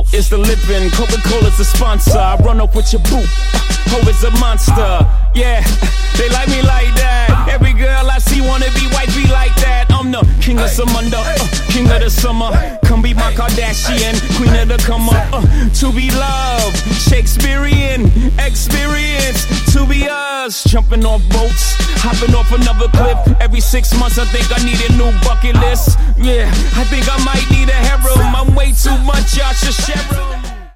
Salt is the living, Coca-Cola's the sponsor. I run up with your boot, ho is a monster. Yeah, they like me like that. Every girl I see wanna be wifey like that. I'm the king of Samunda, king of the summer. Come be my Kardashian, queen of the come up. To be loved, Shakespearean experience. To be us, jumping off boats, hopping off another cliff. Every 6 months I think I need a new bucket list. Yeah, I think I might need a harem. I'm way too much, y'all should share 'em.